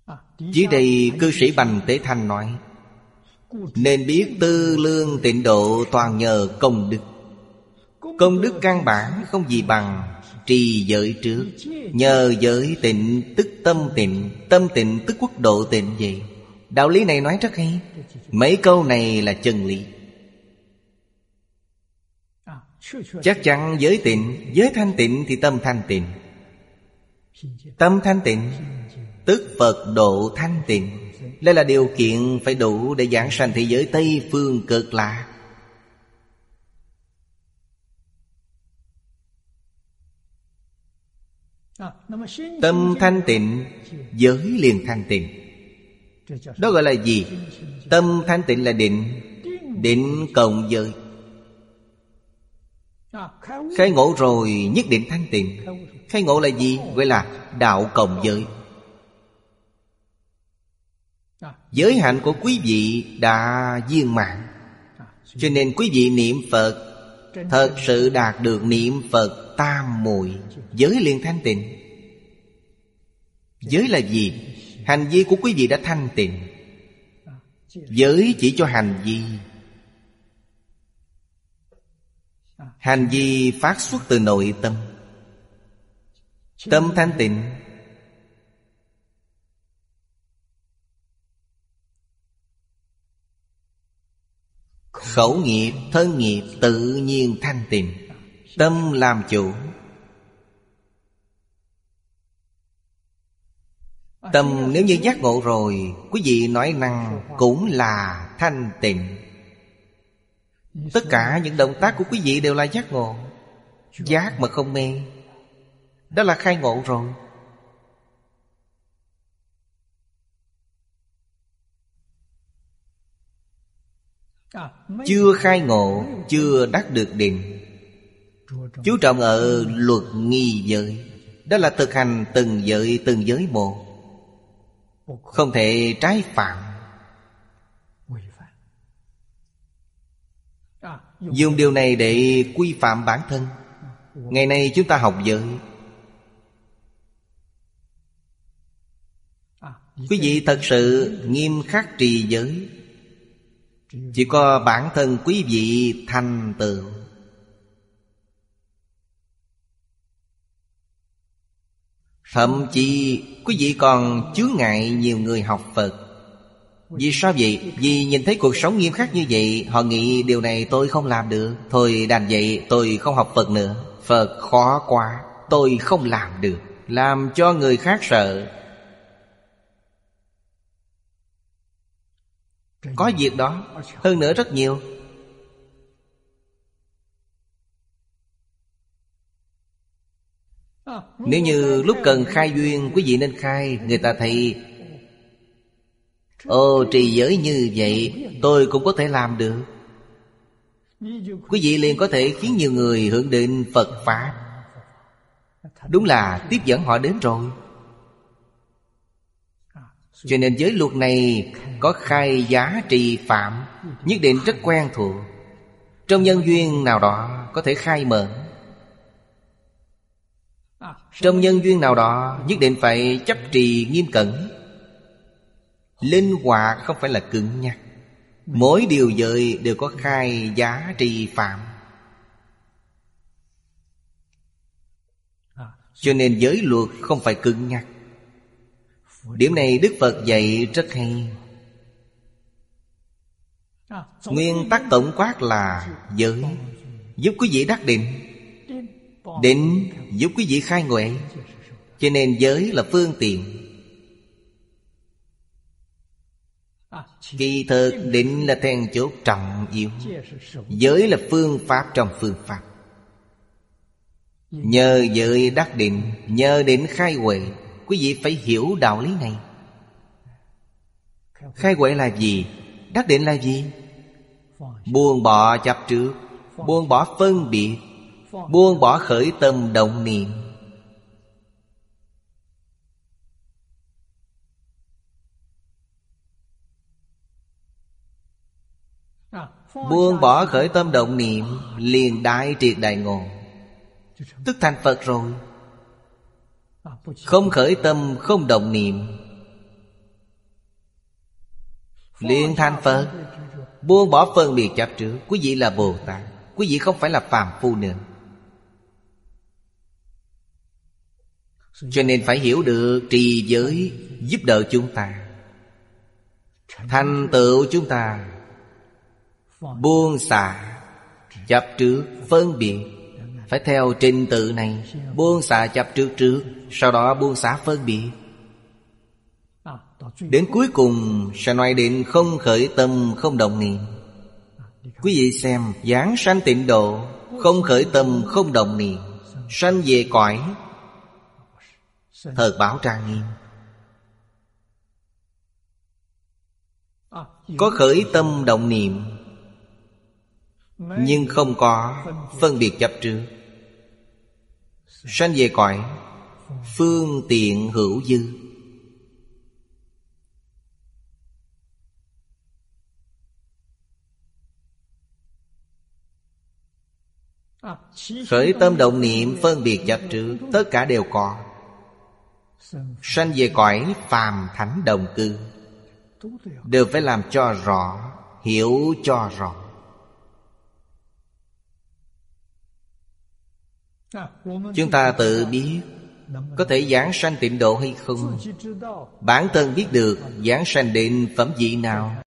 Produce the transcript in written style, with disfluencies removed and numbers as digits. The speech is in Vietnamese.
Dưới đây cư sĩ Bành Tế Thanh nói: nên biết tư lương tịnh độ toàn nhờ công đức. Công đức căn bản không gì bằng trì giới trước. Nhờ giới tịnh tức tâm tịnh, tâm tịnh tức quốc độ tịnh vậy. Đạo lý này nói rất hay. Mấy câu này là chân lý. Chắc chắn giới tịnh, giới thanh tịnh thì tâm thanh tịnh. Tâm thanh tịnh tức Phật độ thanh tịnh. Đây là điều kiện phải đủ để giảng sanh thế giới Tây Phương Cực Lạc. Tâm thanh tịnh, giới liền thanh tịnh. Đó gọi là gì? Tâm thanh tịnh là định. Định cộng giới. Khai ngộ rồi nhất định thanh tịnh. Khai ngộ là gì? Gọi là đạo cộng giới. Giới hạnh của quý vị đã viên mãn, cho nên quý vị niệm Phật thật sự đạt được niệm Phật tam muội, giới liền thanh tịnh. Giới là gì? Hành vi của quý vị đã thanh tịnh. Giới chỉ cho hành vi. Hành vi phát xuất từ nội tâm. Tâm thanh tịnh, khẩu nghiệp, thân nghiệp tự nhiên thanh tịnh. Tâm làm chủ. Tâm nếu như giác ngộ rồi, quý vị nói năng cũng là thanh tịnh. Tất cả những động tác của quý vị đều là giác ngộ. Giác mà không mê, đó là khai ngộ rồi. Chưa khai ngộ, chưa đắc được định. Chú trọng ở luật nghi giới. Đó là thực hành từng giới một, không thể trái phạm. Dùng điều này để quy phạm bản thân. Ngày nay chúng ta học giới. Quý vị thật sự nghiêm khắc trì giới, chỉ có bản thân quý vị thành tựu. Thậm chí quý vị còn chướng ngại nhiều người học Phật. Vì sao vậy? Vì nhìn thấy cuộc sống nghiêm khắc như vậy, họ nghĩ điều này tôi không làm được. Thôi đành vậy, tôi không học Phật nữa. Phật khó quá, tôi không làm được. Làm cho người khác sợ. Có việc đó, hơn nữa rất nhiều. Nếu như lúc cần khai duyên, quý vị nên khai. Người ta thấy ồ, trì giới như vậy tôi cũng có thể làm được. Quý vị liền có thể khiến nhiều người hưởng định Phật Pháp. Đúng là tiếp dẫn họ đến rồi. Cho nên giới luật này có khai giá trì phạm, nhất định rất quen thuộc. Trong nhân duyên nào đó có thể khai mở. Trong nhân duyên nào đó nhất định phải chấp trì nghiêm cẩn. Linh hoạt, không phải là cứng nhắc. Mỗi điều giới đều có khai giá trì phạm. Cho nên giới luật không phải cứng nhắc. Điểm này Đức Phật dạy rất hay. Nguyên tắc tổng quát là giới giúp quý vị đắc định, định giúp quý vị khai huệ. Cho nên giới là phương tiện. Kỳ thực định là then chốt trọng yếu. Giới là phương pháp trong phương pháp. Nhờ giới đắc định, nhờ định khai huệ. Quý vị phải hiểu đạo lý này. Khai huệ là gì? Đắc định là gì? Buông bỏ chấp trước, buông bỏ phân biệt, buông bỏ khởi tâm động niệm. Buông bỏ khởi tâm động niệm, liền đại triệt đại ngộ, tức thành Phật rồi. Không khởi tâm, không động niệm, Luyện thành Phật, buông bỏ phân biệt chấp trước. Quý vị là Bồ Tát, quý vị không phải là phàm phu nữa. Cho nên phải hiểu được trì giới giúp đỡ chúng ta, thành tựu chúng ta buông xả chấp trước phân biệt. Phải theo trình tự này. Buông xả chấp trước trước, sau đó buông xả phân biệt. Đến cuối cùng sẽ nói đến không khởi tâm không động niệm. Quý vị xem, giảng sanh tịnh độ, không khởi tâm không động niệm, sanh về cõi thật bảo trang nghiêm. Có khởi tâm động niệm, nhưng không có phân biệt chấp trước, sanh về cõi phương tiện hữu dư. Khởi tâm động niệm phân biệt chấp trước, tất cả đều có. Sanh về cõi phàm thánh đồng cư, đều phải làm cho rõ, hiểu cho rõ. Chúng ta tự biết có thể giảng sanh tịnh độ hay không. Bản thân biết được giảng sanh đến phẩm vị nào,